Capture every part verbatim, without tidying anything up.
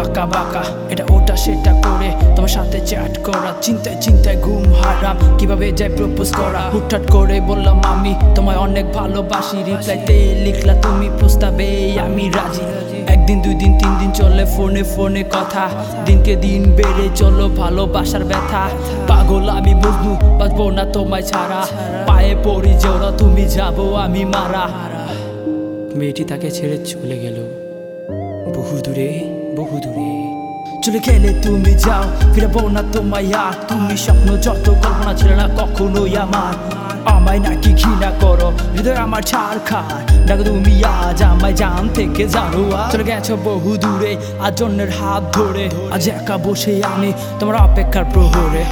বাঁকা বাঁকা, এটা ওটা সেটা করে তোমার সাথে চ্যাট করা, চিন্তায় চিন্তায় ঘুম হারাম, কিভাবে যাই প্রপোজ করা। হুটহাট করে বললাম আমি তোমায় অনেক ভালোবাসি, রিপ্লাইতে লিখলা তুমি প্রস্তাবে আমি রাজি। একদিন দুই দিন তিন দিন চলে ফোনে ফোনে কথা, দিনকে দিন বেড়ে চলো ভালোবাসার ব্যথা। পাগল আমি বুঝলু, বাঁচবো না তোমায় ছাড়া, পায়ে পড়ি জোড়া তুমি যাবো আমি মারা। মেয়েটি তাকে ছেড়ে চলে গেল বহু দূরে বহু দূরে। চলে গেলে তুমি যাও, ফিরবো না তোমায় আর। তুমি স্বপ্ন যত কল্পনা ছিল না কখনোই আমার। আমায় নাকি ঘৃণা করো, হৃদয় আমার ছাড় খায়, দেখো তুমি আজ আমায় জান থেকে জানো। চলে গেছো বহু দূরে, আজ অন্যের হাত ধরে, আজ একা বসে আমি তোমার অপেক্ষার প্রহরে।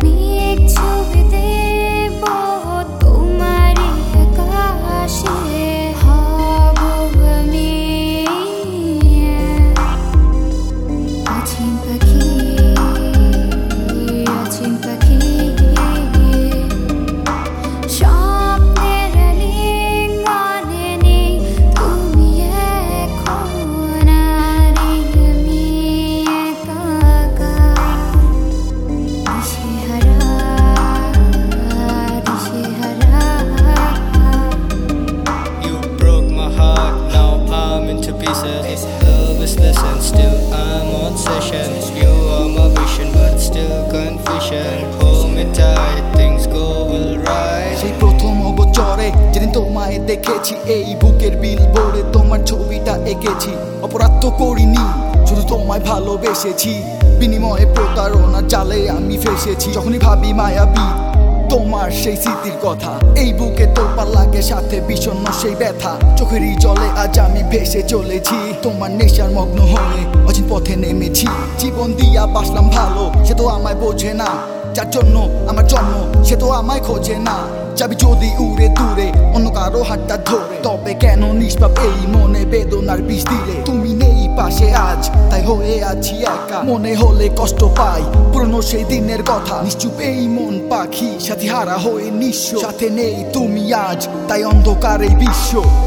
Love is lesson, still I'm on session. You are my vision, but still confusion. Hold me tight, things go will right. সেই প্রথম অবচরে যেদিন তোমায় দেখেছি, এই বুকের বিলবোর্ডে তোমার ছবিটা এঁকেছি। অপরাধ তো করিনি, শুধু তোমায় ভালোবেসেছি, বিনিময়ে প্রতারণা জালে আমি ফেসেছি। যখনই ভাবি মায়াবী তোমার সেই স্মৃতির কথা, এই বুকে তোলপাড় লাগে সাথে বিষণ্ণ সেই ব্যথা। চোখেরই জলে আজ আমি ভেসে চলেছি, তোমার নেশার মগ্ন হয়ে অচিন পথে নেমেছি। জীবন দিয়া বাসলাম ভালো, সে তো আমায় বোঝে না, যার জন্য আমার জন্ম সে তো আমায় খোঁজে না। যাবি যদি উড়ে দূরে অন্য কারো হাতটা ধরে, তবে কেন নিষ্পাপ এই মনে বেদনার বিষ দিলে? তুমি নেই পাশে আজ, তাই হয়ে আছি একা, মনে হলে কষ্ট পাই পুরনো সেই দিনের কথা। নিশ্চুপ এই মন পাখি, সাথী হারা হয়ে নিঃস্ব, সাথে নেই তুমি আজ, তাই অন্ধকার এই বিশ্ব।